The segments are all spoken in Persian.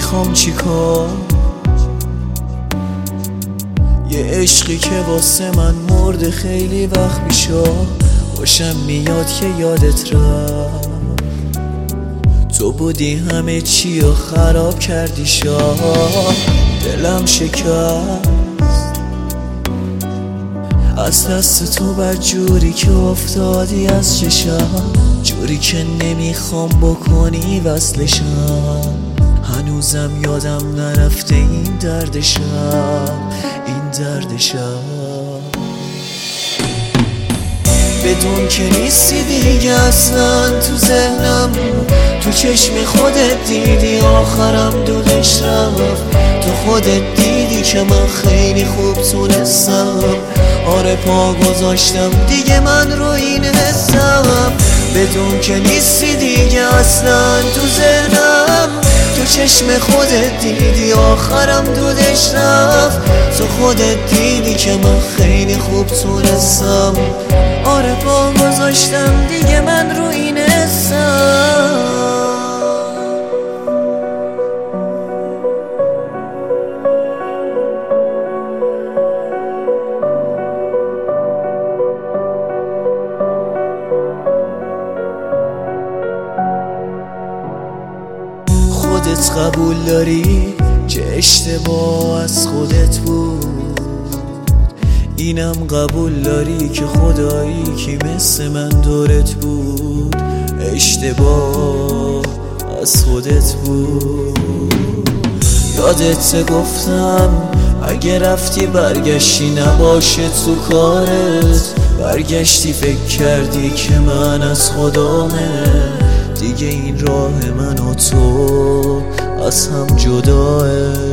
نمیخوام چیکار، یه عشقی که واسه من مرده خیلی وقت میشه. خوشم میاد که یادت رفت، تو بودی همه چی رو خراب کردی. دلم شکست از دست تو، بر جوری که افتادی از چشم، جوری که نمیخوام بکنی وصلشم. هنوزم یادم نرفته این دردشم، این دردشم. بدون که نیستی دیگه اصلا تو ذهنم، تو چشم خودت دیدی آخرم دودش رفت. تو خودت دیدی که من خیلی خوب تونستم، آره پا گذاشتم دیگه من رو این حسم. بدون که نیستی دیگه اصلا تو ذهنم، تو چشم خودت دیدی آخرم دودش رفت. تو خودت دیدی که من خیلی خوب تونستم، آره پا گذاشتم دیگه من رو این حسم. خودت قبول داری که اشتباه از خودت بود، اینم قبول داری که خدایی که مثل من دورت بود. اشتباه از خودت بود. یادت گفتم اگه رفتی برگشتی نباشه تو کارت، برگشتی فکر کردی که من از خدامه، دیگه این راه من و تو از هم جداه.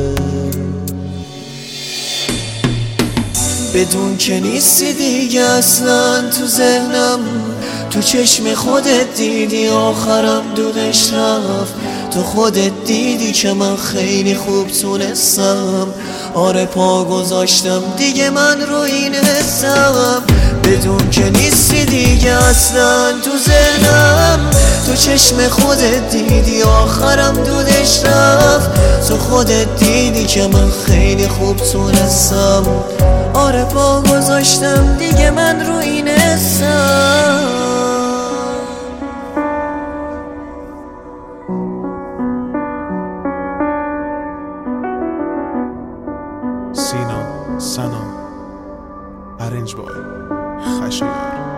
بدون که نیستی دیگه اصلا تو ذهنم، تو چشم خودت دیدی آخرم دودش رفت. تو خودت دیدی که من خیلی خوب تونستم، آره پا گذاشتم دیگه من رو این حسم. بدون که نیستی دیگه اصلا تو ذهنم، تو چشم خودت دیدی آخرم دودش رفت. تو خودت دیدی که من خیلی خوب تونستم، آره پا گذاشتم دیگه من رو این حسم. سینا سنا ارنج بای خشایار.